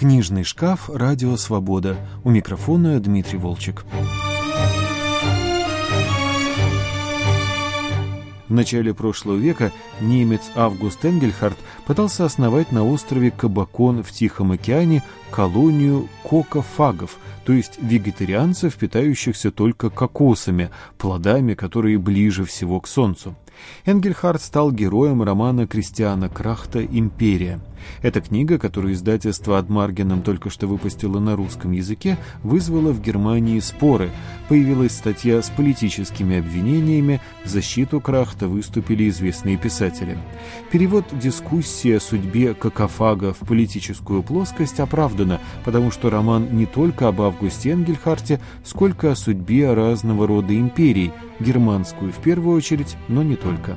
Книжный шкаф «Радио Свобода». У микрофона Дмитрий Волчек. В начале прошлого века немец Август Энгельхарт пытался основать на острове Кабакон в Тихом океане колонию кокофагов, то есть вегетарианцев, питающихся только кокосами, плодами, которые ближе всего к солнцу. Энгельхарт стал героем романа Кристиана Крахта «Империя». Эта книга, которую издательство Адмаргеном только что выпустило на русском языке, вызвала в Германии споры. Появилась статья с политическими обвинениями, в защиту Крахта выступили известные писатели. Перевод дискуссии о судьбе кокофага в политическую плоскость оправдано, потому что роман не только об Августе Энгельхарте, сколько о судьбе разного рода империй, германскую в первую очередь, но не только.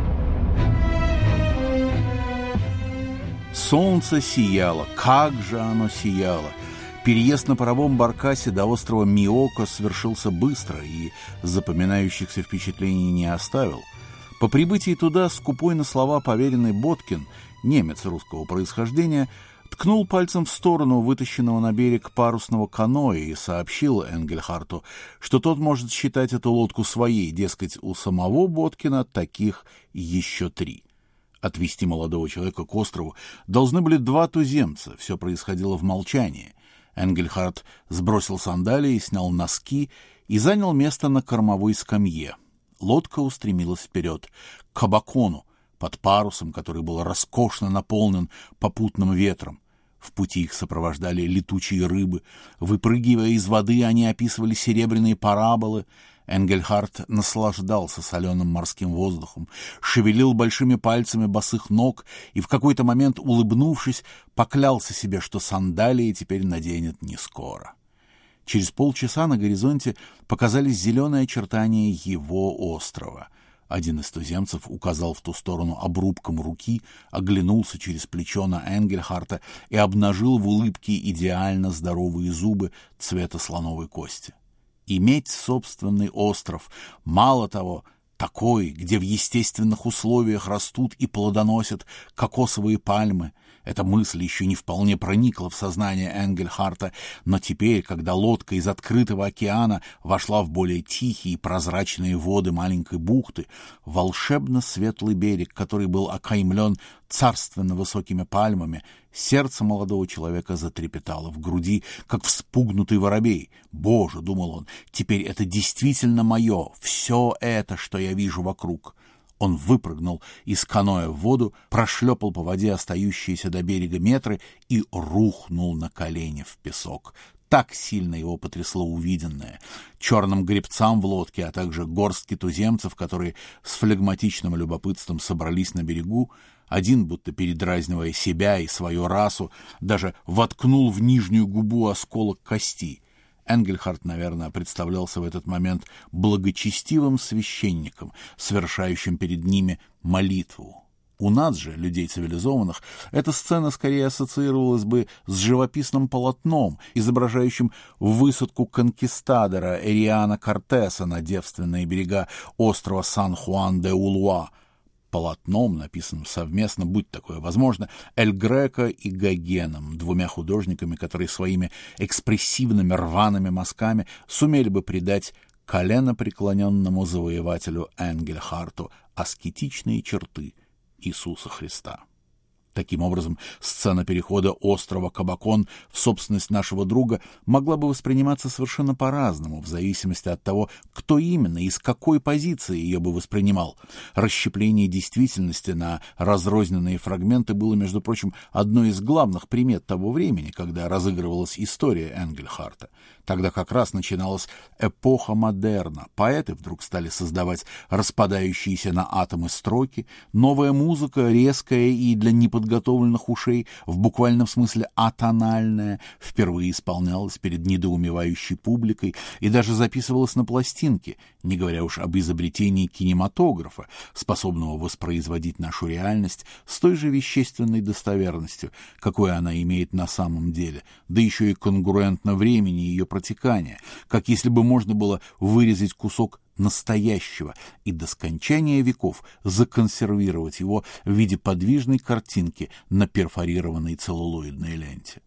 Солнце сияло, как же оно сияло! Переезд на паровом баркасе до острова Миоко свершился быстро и запоминающихся впечатлений не оставил. По прибытии туда скупой на слова поверенный Боткин, немец русского происхождения, ткнул пальцем в сторону вытащенного на берег парусного каноэ и сообщил Энгельхарту, что тот может считать эту лодку своей, дескать, у самого Боткина таких еще 3. Отвезти молодого человека к острову должны были 2 туземца. Все происходило в молчании. Энгельхарт сбросил сандалии, снял носки и занял место на кормовой скамье. Лодка устремилась вперед, к Кабакону, под парусом, который был роскошно наполнен попутным ветром. В пути их сопровождали летучие рыбы. Выпрыгивая из воды, они описывали серебряные параболы. Энгельхарт наслаждался соленым морским воздухом, шевелил большими пальцами босых ног и в какой-то момент, улыбнувшись, поклялся себе, что сандалии теперь наденет не скоро. Через полчаса на горизонте показались зеленые очертания его острова. Один из туземцев указал в ту сторону обрубком руки, оглянулся через плечо на Энгельхарта и обнажил в улыбке идеально здоровые зубы цвета слоновой кости. Иметь собственный остров, мало того, такой, где в естественных условиях растут и плодоносят кокосовые пальмы. Эта мысль еще не вполне проникла в сознание Энгельхарта, но теперь, когда лодка из открытого океана вошла в более тихие и прозрачные воды маленькой бухты, волшебно светлый берег, который был окаймлен царственно высокими пальмами, сердце молодого человека затрепетало в груди, как вспугнутый воробей. «Боже!» — думал он, — «теперь это действительно мое, все это, что я вижу вокруг». Он выпрыгнул из каноэ в воду, прошлепал по воде остающиеся до берега метры и рухнул на колени в песок. Так сильно его потрясло увиденное. Черным гребцам в лодке, а также горстке туземцев, которые с флегматичным любопытством собрались на берегу, один, будто передразнивая себя и свою расу, даже воткнул в нижнюю губу осколок кости. Энгельхарт, наверное, представлялся в этот момент благочестивым священником, совершающим перед ними молитву. У нас же, людей цивилизованных, эта сцена скорее ассоциировалась бы с живописным полотном, изображающим высадку конкистадора Эриана Кортеса на девственные берега острова Сан-Хуан-де-Улуа, полотном, написанным совместно, будь такое возможно, Эль Греко и Гогеном, 2 художниками, которые своими экспрессивными рваными мазками сумели бы придать коленопреклоненному завоевателю Энгельхарту аскетичные черты Иисуса Христа. Таким образом, сцена перехода острова Кабакон в собственность нашего друга могла бы восприниматься совершенно по-разному, в зависимости от того, кто именно и с какой позиции ее бы воспринимал. Расщепление действительности на разрозненные фрагменты было, между прочим, одной из главных примет того времени, когда разыгрывалась история Энгельхарта. Тогда как раз начиналась эпоха модерна. Поэты вдруг стали создавать распадающиеся на атомы строки, новая музыка, резкая и для неподготовленных ушей, в буквальном смысле атональная, впервые исполнялась перед недоумевающей публикой и даже записывалась на пластинке, не говоря уж об изобретении кинематографа, способного воспроизводить нашу реальность с той же вещественной достоверностью, какой она имеет на самом деле, да еще и конгруентно времени ее протекания, как если бы можно было вырезать кусок настоящего и до скончания веков законсервировать его в виде подвижной картинки на перфорированной целлулоидной ленте.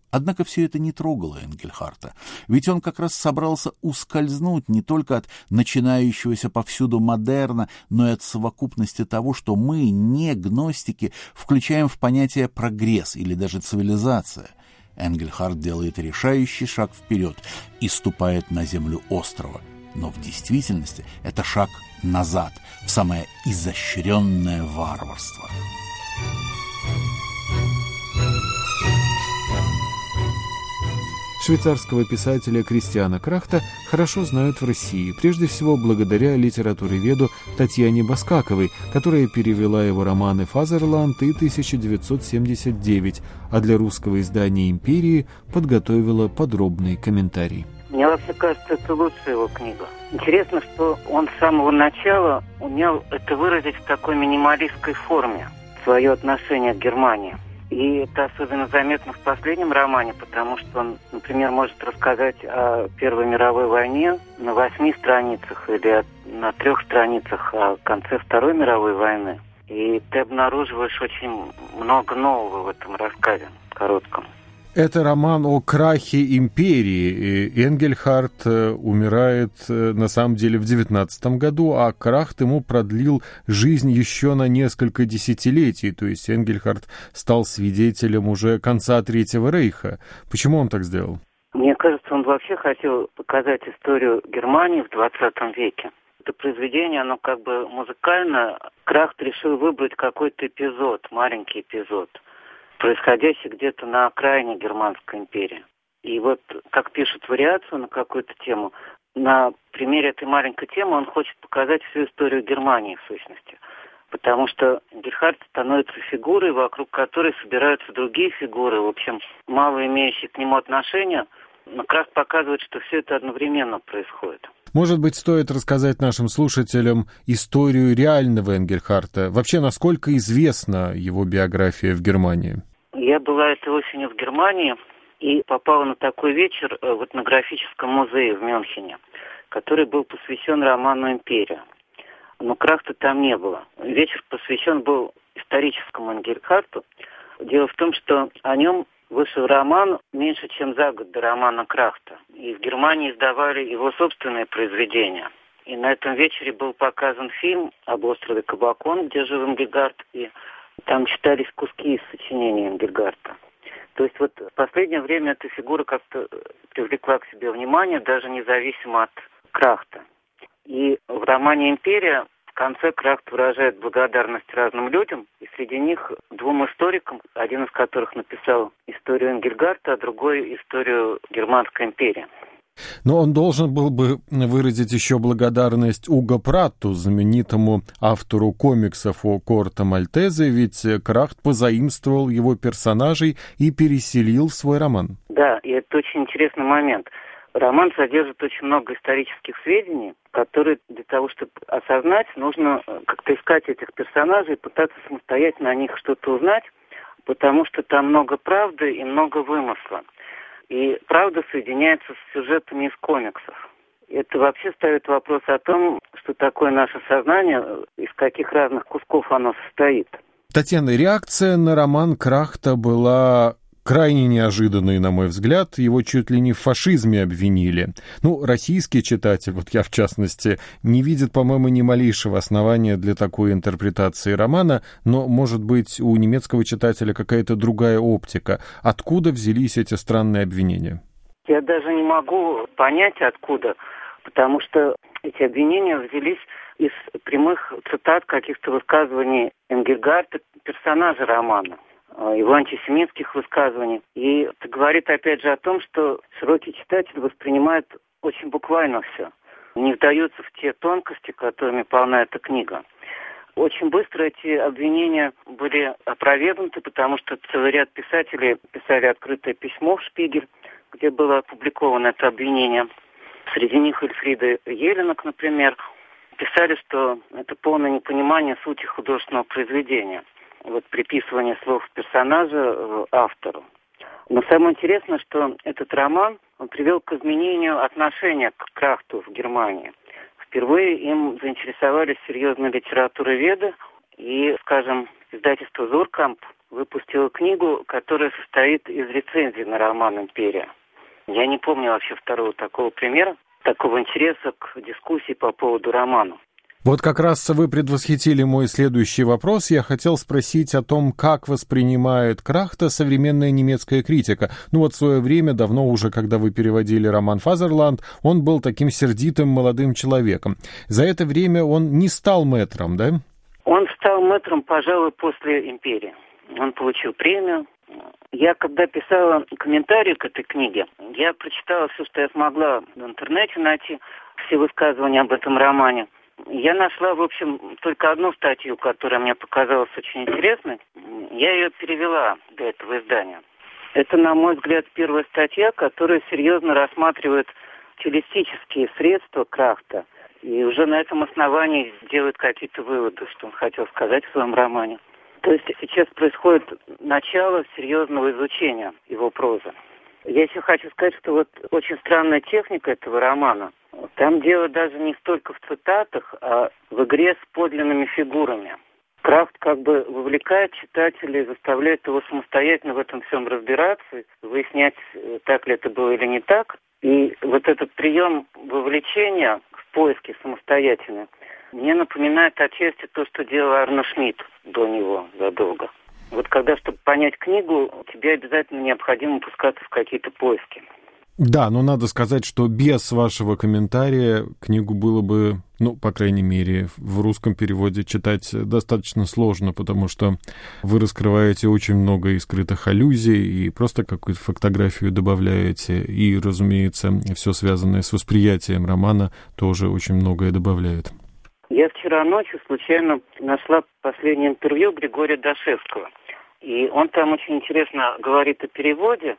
Однако все это не трогало Энгельхарта, ведь он как раз собрался ускользнуть не только от начинающегося повсюду модерна, но и от совокупности того, что мы, не гностики, включаем в понятие прогресс или даже цивилизация. Энгельхарт делает решающий шаг вперед и ступает на землю острова. Но в действительности это шаг назад, в самое изощренное варварство. Швейцарского писателя Кристиана Крахта хорошо знают в России, прежде всего благодаря литературоведу Татьяне Баскаковой, которая перевела его романы «Фазерланд» и «1979», а для русского издания «Империи» подготовила подробный комментарий. Мне вообще кажется, это лучшая его книга. Интересно, что он с самого начала умел это выразить в такой минималистской форме, свое отношение к Германии. И это особенно заметно в последнем романе, потому что он, например, может рассказать о Первой мировой войне на 8 страницах или на 3 страницах о конце Второй мировой войны. И ты обнаруживаешь очень много нового в этом рассказе коротком. Это роман о крахе империи. Энгельхарт умирает на самом деле в 19 году, а Крахт ему продлил жизнь еще на несколько десятилетий. То есть Энгельхарт стал свидетелем уже конца Третьего рейха. Почему он так сделал? Мне кажется, он вообще хотел показать историю Германии в 20 веке. Это произведение, оно как бы музыкально. Крахт решил выбрать какой-то эпизод, маленький эпизод, происходящий где-то на окраине Германской империи. И вот, как пишут вариацию на какую-то тему, на примере этой маленькой темы он хочет показать всю историю Германии, в сущности. Потому что Энгельхарт становится фигурой, вокруг которой собираются другие фигуры, в общем, мало имеющие к нему отношения, но Крахт показывает, что все это одновременно происходит. Может быть, стоит рассказать нашим слушателям историю реального Энгельхарта? Вообще, насколько известна его биография в Германии? Я была этой осенью в Германии и попала на такой вечер в этнографическом музее в Мюнхене, который был посвящен роману «Империя». Но Крахта там не было. Вечер посвящен был историческому Энгельхарту. Дело в том, что о нем вышел роман меньше, чем за год до романа Крахта. И в Германии издавали его собственные произведения. И на этом вечере был показан фильм об острове Кабакон, где жил Энгельгарт, и там читались куски из сочинений Энгельгарта. То есть вот в последнее время эта фигура как-то привлекла к себе внимание, даже независимо от Крахта. И в романе «Империя» в конце Крахт выражает благодарность разным людям, и среди них 2 историкам, один из которых написал историю Энгельгарта, а другой историю Германской империи. Но он должен был бы выразить еще благодарность Уго Пратту, знаменитому автору комиксов о Корто Мальтезе, ведь Крахт позаимствовал его персонажей и переселил в свой роман. Да, и это очень интересный момент. Роман содержит очень много исторических сведений, которые для того, чтобы осознать, нужно как-то искать этих персонажей, пытаться самостоятельно о них что-то узнать, потому что там много правды и много вымысла. И правда соединяется с сюжетами из комиксов. Это вообще ставит вопрос о том, что такое наше сознание, из каких разных кусков оно состоит. Татьяна, реакция на роман Крахта была крайне неожиданной, на мой взгляд. Его чуть ли не в фашизме обвинили. Российский читатель, вот я в частности, не видит, по-моему, ни малейшего основания для такой интерпретации романа, но, может быть, у немецкого читателя какая-то другая оптика. Откуда взялись эти странные обвинения? Я даже не могу понять, откуда, потому что эти обвинения взялись из прямых цитат каких-то высказываний Энгельгарта, персонажа романа, его антисемитских высказываний. И это говорит опять же о том, что широкий читатель воспринимает очень буквально все. Не вдаются в те тонкости, которыми полна эта книга. Очень быстро эти обвинения были опровергнуты, потому что целый ряд писателей писали открытое письмо в «Шпигель», где было опубликовано это обвинение. Среди них Эльфрида Еленок, например, писали, что это полное непонимание сути художественного произведения. Вот приписывание слов персонажа автору. Но самое интересное, что этот роман он привел к изменению отношения к Крахту в Германии. Впервые им заинтересовались серьезные литературоведы, и, скажем, издательство «Зуркамп» выпустила книгу, которая состоит из рецензий на роман «Империя». Я не помню вообще второго такого примера, такого интереса к дискуссии по поводу романа. Вот как раз вы предвосхитили мой следующий вопрос. Я хотел спросить о том, как воспринимает Крахта современная немецкая критика. Ну вот в свое время, давно уже, когда вы переводили роман «Фазерланд», он был таким сердитым молодым человеком. За это время он не стал мэтром, да? Он стал мэтром, пожалуй, после «Империи». Он получил премию. Я, когда писала комментарии к этой книге, я прочитала все, что я смогла в интернете найти, все высказывания об этом романе. Я нашла, в общем, только одну статью, которая мне показалась очень интересной. Я ее перевела для этого издания. Это, на мой взгляд, первая статья, которая серьезно рассматривает стилистические средства Крахта и уже на этом основании делает какие-то выводы, что он хотел сказать в своем романе. То есть сейчас происходит начало серьезного изучения его прозы. Я еще хочу сказать, что вот очень странная техника этого романа. Там дело даже не столько в цитатах, а в игре с подлинными фигурами. Крахт как бы вовлекает читателей, заставляет его самостоятельно в этом всем разбираться, выяснять, так ли это было или не так. И вот этот прием вовлечения в поиски самостоятельно мне напоминает отчасти то, что делал Арно Шмидт до него задолго. Вот когда, чтобы понять книгу, тебе обязательно необходимо пускаться в какие-то поиски. Да, но надо сказать, что без вашего комментария книгу было бы, ну, по крайней мере, в русском переводе читать достаточно сложно, потому что вы раскрываете очень много и скрытых аллюзий, и просто какую-то фотографию добавляете, и, разумеется, все связанное с восприятием романа тоже очень многое добавляет. Я вчера ночью случайно нашла последнее интервью Григория Дашевского. И он там очень интересно говорит о переводе,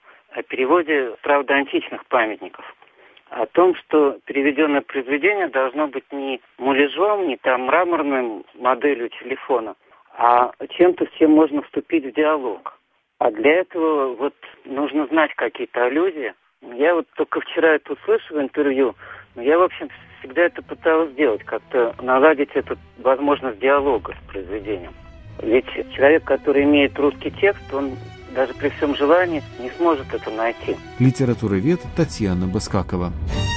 правда, античных памятников. О том, что переведенное произведение должно быть не муляжом, не там мраморной моделью телефона, а чем-то, с чем можно вступить в диалог. А для этого вот нужно знать какие-то аллюзии. Я вот только вчера это услышал в интервью, но я, в общем, всегда это пыталась сделать, как-то наладить эту возможность диалога с произведением. Ведь человек, который имеет русский текст, он даже при всем желании не сможет это найти. Литературовед Татьяна Баскакова.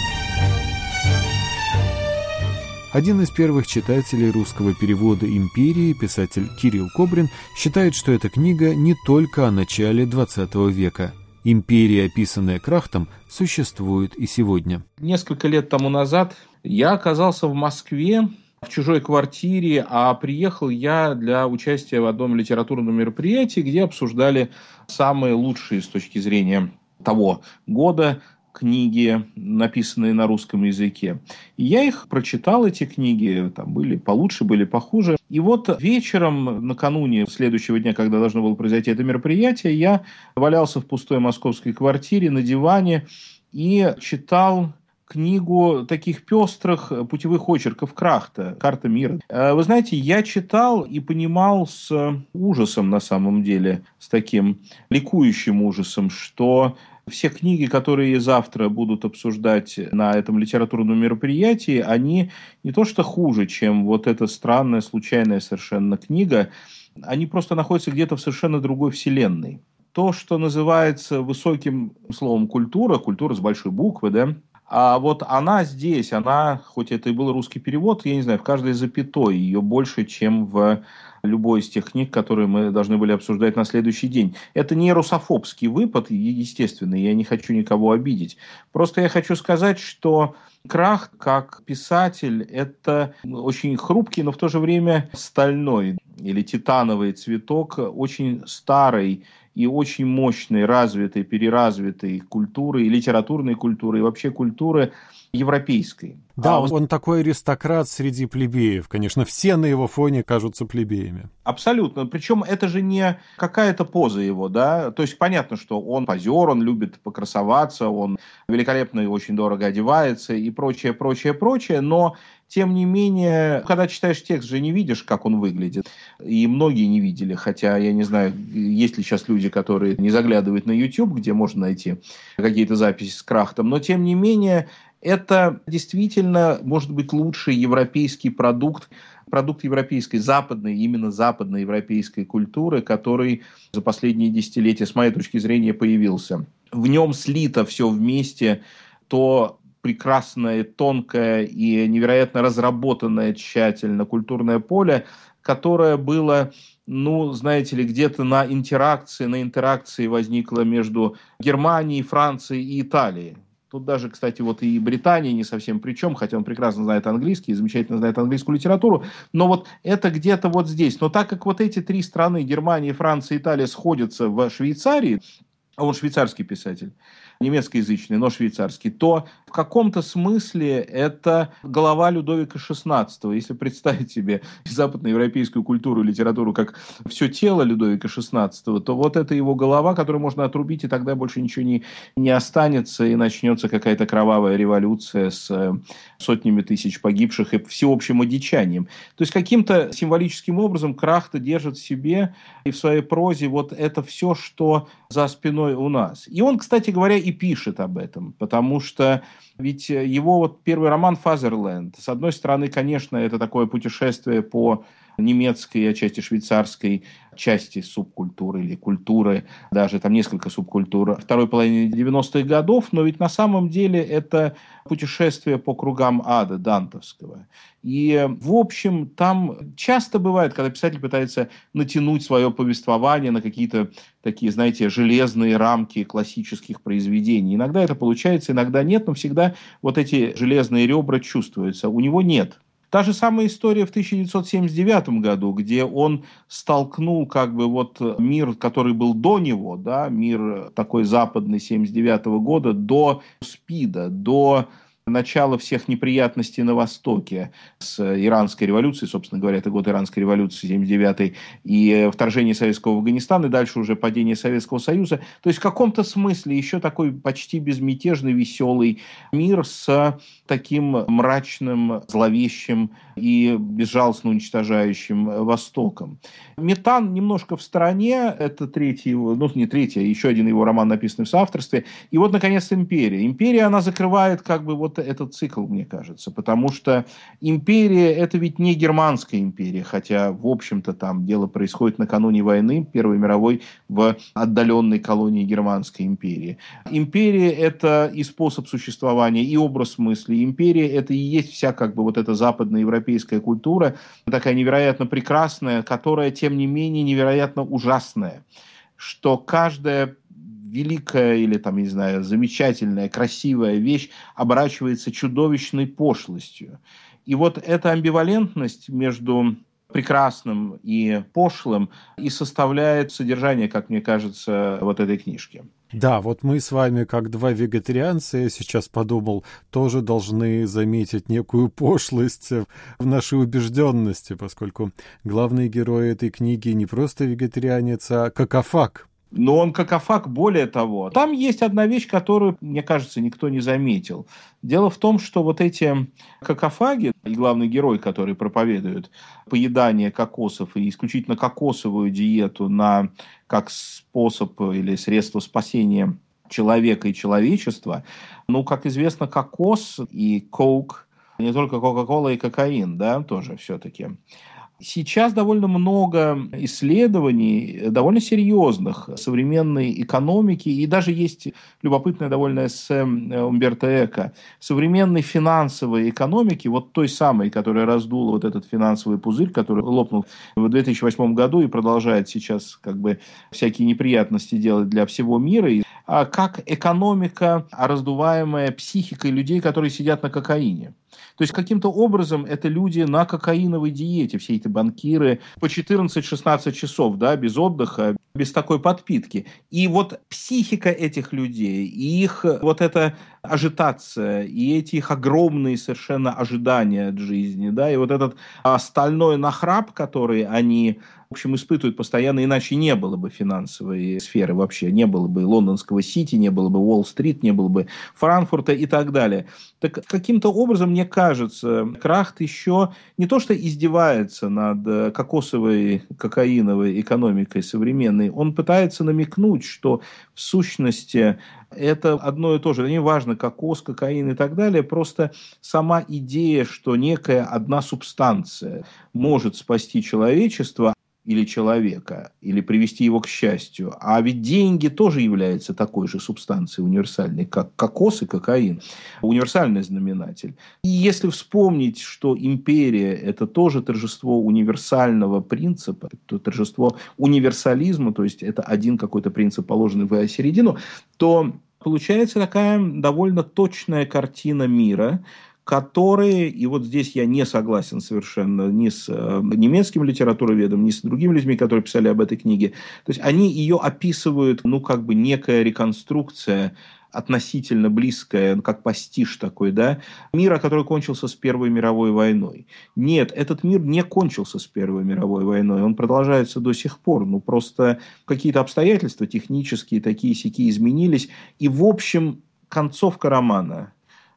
Один из первых читателей русского перевода «Империи», писатель Кирилл Кобрин, считает, что эта книга не только о начале XX века. «Империя», описанная Крахтом, существует и сегодня. Несколько лет тому назад я оказался в Москве, в чужой квартире, а приехал я для участия в одном литературном мероприятии, где обсуждали самые лучшие с точки зрения того года книги, написанные на русском языке. И я их прочитал, эти книги, там были получше, были похуже. И вот вечером, накануне следующего дня, когда должно было произойти это мероприятие, я валялся в пустой московской квартире на диване и читал книгу таких пестрых путевых очерков Крахта «Карта мира». Вы знаете, я читал и понимал с ужасом, на самом деле, с таким ликующим ужасом, что все книги, которые завтра будут обсуждать на этом литературном мероприятии, они не то что хуже, чем вот эта странная, случайная совершенно книга, они просто находятся где-то в совершенно другой вселенной. То, что называется высоким словом культура с большой буквы, да, а вот она здесь, хоть это и был русский перевод, я не знаю, в каждой запятой ее больше, чем в любой из тех книг, которые мы должны были обсуждать на следующий день. Это не русофобский выпад, естественно, я не хочу никого обидеть. Просто я хочу сказать, что Крахт, как писатель, это очень хрупкий, но в то же время стальной или титановый цветок очень старой и очень мощной, развитой, переразвитой культуры, и литературной культуры, и вообще культуры европейской. Да, он такой аристократ среди плебеев, конечно, все на его фоне кажутся плебеями. Абсолютно, причем это же не какая-то поза его, да, то есть понятно, что он позер, он любит покрасоваться, он великолепно и очень дорого одевается и прочее, но тем не менее, когда читаешь текст, же не видишь, как он выглядит. И многие не видели, хотя я не знаю, есть ли сейчас люди, которые не заглядывают на YouTube, где можно найти какие-то записи с Крахтом, но тем не менее, это действительно может быть лучший европейский продукт продукт европейской, западной, именно западноевропейской культуры, который за последние десятилетия, с моей точки зрения, появился. В нем слито все вместе, то прекрасное, тонкое и невероятно разработанное тщательно культурное поле, которое было, знаете ли, где-то на интеракции возникло между Германией, Францией и Италией. Тут даже, кстати, вот и Британия не совсем при чем, хотя он прекрасно знает английский, замечательно знает английскую литературу, но вот это где-то вот здесь. Но так как вот эти три страны, Германия, Франция, Италия, сходятся в Швейцарии, а он швейцарский писатель, немецкоязычный, но швейцарский, то в каком-то смысле это голова Людовика XVI. Если представить себе западноевропейскую культуру и литературу как все тело Людовика XVI, то вот это его голова, которую можно отрубить, и тогда больше ничего не останется, и начнется какая-то кровавая революция с сотнями тысяч погибших и всеобщим одичанием. То есть каким-то символическим образом Крахта держит в себе и в своей прозе вот это все, что за спиной у нас. И он, кстати говоря, и пишет об этом, потому что ведь его вот первый роман «Фазерленд», с одной стороны, конечно, это такое путешествие по немецкой и отчасти швейцарской части субкультуры или культуры, даже там несколько субкультур второй половины 90-х годов, но ведь на самом деле это путешествие по кругам ада дантовского. И, в общем, там часто бывает, когда писатель пытается натянуть свое повествование на какие-то такие, знаете, железные рамки классических произведений. Иногда это получается, иногда нет, но всегда вот эти железные ребра чувствуются. У него нет. Та же самая история в 1979 году, где он столкнул как бы вот мир, который был до него, да, мир такой западный 1979 года, до СПИДа, до начала всех неприятностей на Востоке с иранской революцией, собственно говоря, это год иранской революции, 79-й, и вторжение советского в Афганистан, и дальше уже падение Советского Союза. То есть в каком-то смысле еще такой почти безмятежный, веселый мир с таким мрачным, зловещим и безжалостно уничтожающим Востоком. «Метан» немножко в стороне, это третий его, не третий, а еще один его роман, написанный в соавторстве. И вот, наконец, «Империя». «Империя», она закрывает как бы вот этот цикл, мне кажется, потому что империя – это ведь не германская империя, хотя, в общем-то, там дело происходит накануне войны Первой мировой в отдаленной колонии Германской империи. Империя – это и способ существования, и образ мысли. Империя – это и есть вся как бы вот эта западноевропейская культура, такая невероятно прекрасная, которая, тем не менее, невероятно ужасная, что каждая великая или, там, не знаю, замечательная, красивая вещь оборачивается чудовищной пошлостью. И вот эта амбивалентность между прекрасным и пошлым и составляет содержание, как мне кажется, вот этой книжки. Да, вот мы с вами, как два вегетарианца, я сейчас подумал, тоже должны заметить некую пошлость в нашей убежденности, поскольку главный герой этой книги не просто вегетарианец, а какофаг. Но он какофаг, более того. Там есть одна вещь, которую, мне кажется, никто не заметил. Дело в том, что вот эти какофаги, и главный герой, который проповедует поедание кокосов и исключительно кокосовую диету как способ или средство спасения человека и человечества, как известно, кокос и коук, не только кока-кола и кокаин, да, тоже все-таки. Сейчас довольно много исследований, довольно серьезных современной экономики, и даже есть любопытное довольно эссе Умберто Эко современной финансовой экономики, вот той самой, которая раздула вот этот финансовый пузырь, который лопнул в 2008 году и продолжает сейчас как бы всякие неприятности делать для всего мира, как экономика, раздуваемая психикой людей, которые сидят на кокаине. То есть, каким-то образом это люди на кокаиновой диете, все эти банкиры, по 14-16 часов, да, без отдыха, без такой подпитки. И вот психика этих людей, и их вот эта ажитация, и эти их огромные совершенно ожидания от жизни, да, и вот этот стальной нахрап, который они в общем, испытывают постоянно, иначе не было бы финансовой сферы вообще, не было бы лондонского Сити, не было бы Уолл-стрит, не было бы Франкфурта и так далее. Так каким-то образом, мне кажется, Крахт еще не то что издевается над кокосовой, кокаиновой экономикой современной, он пытается намекнуть, что в сущности это одно и то же. Не важно, кокос, кокаин и так далее, просто сама идея, что некая одна субстанция может спасти человечество, или человека, или привести его к счастью. А ведь деньги тоже являются такой же субстанцией универсальной, как кокос и кокаин. Универсальный знаменатель. И если вспомнить, что империя – это тоже торжество универсального принципа, это торжество универсализма, то есть это один какой-то принцип, положенный в середину, то получается такая довольно точная картина мира, которые, и вот здесь я не согласен совершенно ни с немецким литературоведом, ни с другими людьми, которые писали об этой книге, то есть они ее описывают, как бы некая реконструкция, относительно близкая, как пастиш такой, да, мира, который кончился с Первой мировой войной. Нет, этот мир не кончился с Первой мировой войной, он продолжается до сих пор, просто какие-то обстоятельства технические, такие-сякие изменились, и в общем концовка романа,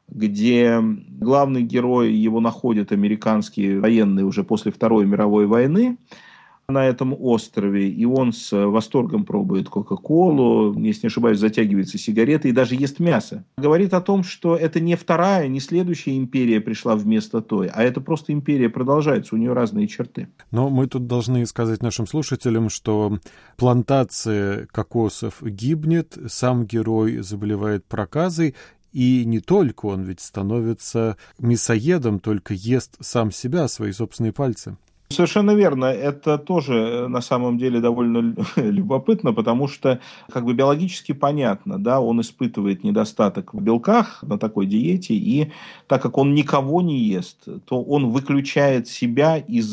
где главный герой, его находят американские военные уже после Второй мировой войны на этом острове, и он с восторгом пробует Кока-Колу, если не ошибаюсь, затягивается сигаретой и даже ест мясо. Говорит о том, что это не вторая, не следующая империя пришла вместо той, а это просто империя продолжается, у нее разные черты. Но мы тут должны сказать нашим слушателям, что плантация кокосов гибнет, сам герой заболевает проказой, и не только он ведь становится мясоедом, только ест сам себя, свои собственные пальцы. Совершенно верно. Это тоже на самом деле довольно любопытно, потому что биологически понятно, да, он испытывает недостаток в белках на такой диете, и так как он никого не ест, то он выключает себя из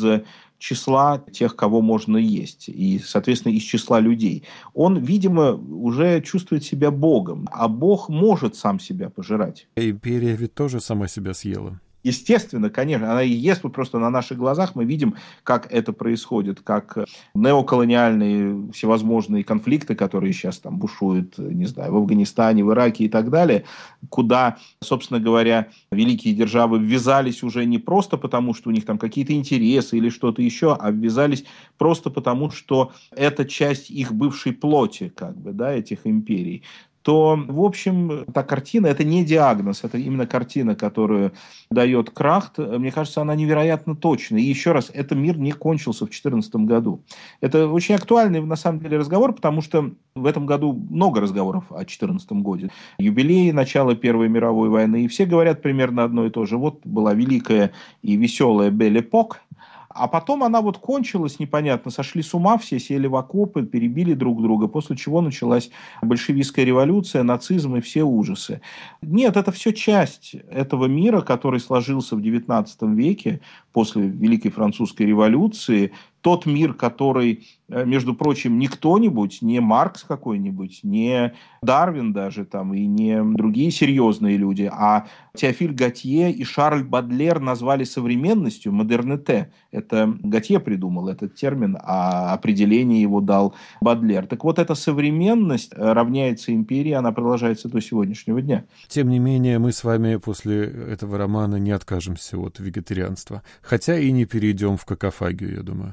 числа тех, кого можно есть, и, соответственно, из числа людей. Он, видимо, уже чувствует себя богом, а бог может сам себя пожирать. Империя ведь тоже сама себя съела. Естественно, конечно, она и ест, просто на наших глазах мы видим, как это происходит, как неоколониальные всевозможные конфликты, которые сейчас там бушуют, не знаю, в Афганистане, в Ираке и так далее, куда, собственно говоря, великие державы ввязались уже не просто потому, что у них там какие-то интересы или что-то еще, а ввязались просто потому, что это часть их бывшей плоти, этих империй. То, в общем, та картина, это не диагноз, это именно картина, которую дает Крахт. Мне кажется, она невероятно точна. И еще раз, этот мир не кончился в 2014 году. Это очень актуальный, на самом деле, разговор, потому что в этом году много разговоров о 2014 году. Юбилей начала Первой мировой войны, и все говорят примерно одно и то же. Вот была великая и веселая Бель Эпок, а потом она кончилась непонятно, сошли с ума все, сели в окопы, перебили друг друга, после чего началась большевистская революция, нацизм и все ужасы. Нет, это все часть этого мира, который сложился в XIX веке после Великой Французской революции. Тот мир, который, между прочим, не кто-нибудь, не Маркс какой-нибудь, не Дарвин даже, и не другие серьезные люди, а Теофиль Готье и Шарль Бадлер назвали современностью, модерните. Это Готье придумал этот термин, а определение его дал Бадлер. Так вот, эта современность равняется империи, она продолжается до сегодняшнего дня. Тем не менее, мы с вами после этого романа не откажемся от вегетарианства, хотя и не перейдем в кокофагию, я думаю.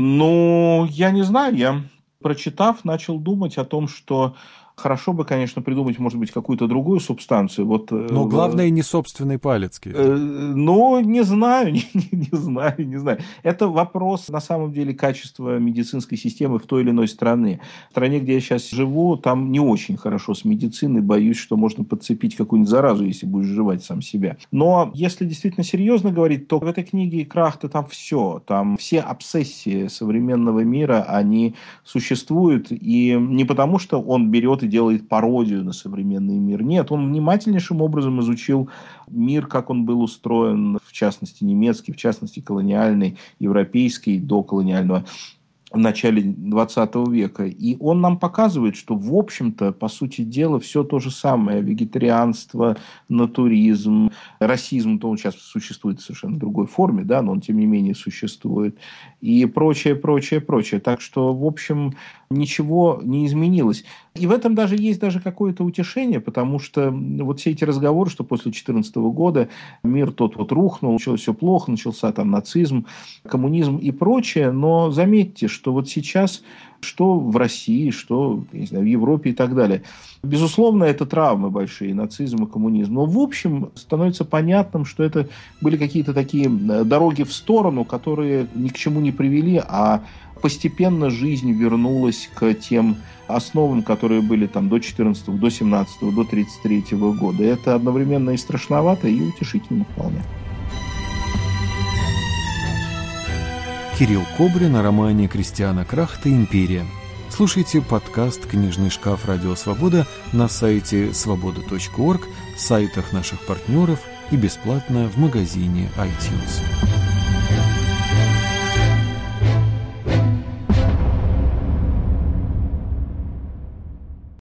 Я не знаю, я, прочитав, начал думать о том, что хорошо бы, конечно, придумать, может быть, какую-то другую субстанцию. Но главное, не собственный палец. Не знаю, не знаю. Это вопрос, на самом деле, качества медицинской системы в той или иной стране. В стране, где я сейчас живу, там не очень хорошо с медициной. Боюсь, что можно подцепить какую-нибудь заразу, если будешь жевать сам себя. Но если действительно серьезно говорить, то в этой книге Крахта там все. Там все обсессии современного мира, они существуют. И не потому, что он берет и делает пародию на современный мир. Нет, он внимательнейшим образом изучил мир, как он был устроен, в частности немецкий, в частности колониальный, европейский, до колониального. в начале 20 века. И он нам показывает, что, в общем-то, по сути дела, все то же самое. Вегетарианство, натуризм, расизм, то он сейчас существует в совершенно другой форме, да, но он, тем не менее, существует. И прочее, прочее, прочее. Так что, в общем, ничего не изменилось. И в этом даже есть даже какое-то утешение, потому что вот все эти разговоры, что после 2014 года мир тот вот рухнул, началось все плохо, начался там нацизм, коммунизм и прочее, но заметьте, что вот сейчас, что в России, что, я не знаю, в Европе и так далее, безусловно, это травмы большие, нацизм и коммунизм, но в общем становится понятным, что это были какие-то такие дороги в сторону, которые ни к чему не привели, а постепенно жизнь вернулась к тем основам, которые были там до 14, до 17, до 33 года. И это одновременно и страшновато, и утешительно вполне. Кирилл Кобрин о романе Кристиана Крахта «Империя». Слушайте подкаст «Книжный шкаф. Радио Свобода» на сайте svoboda.org, сайтах наших партнеров и бесплатно в магазине iTunes.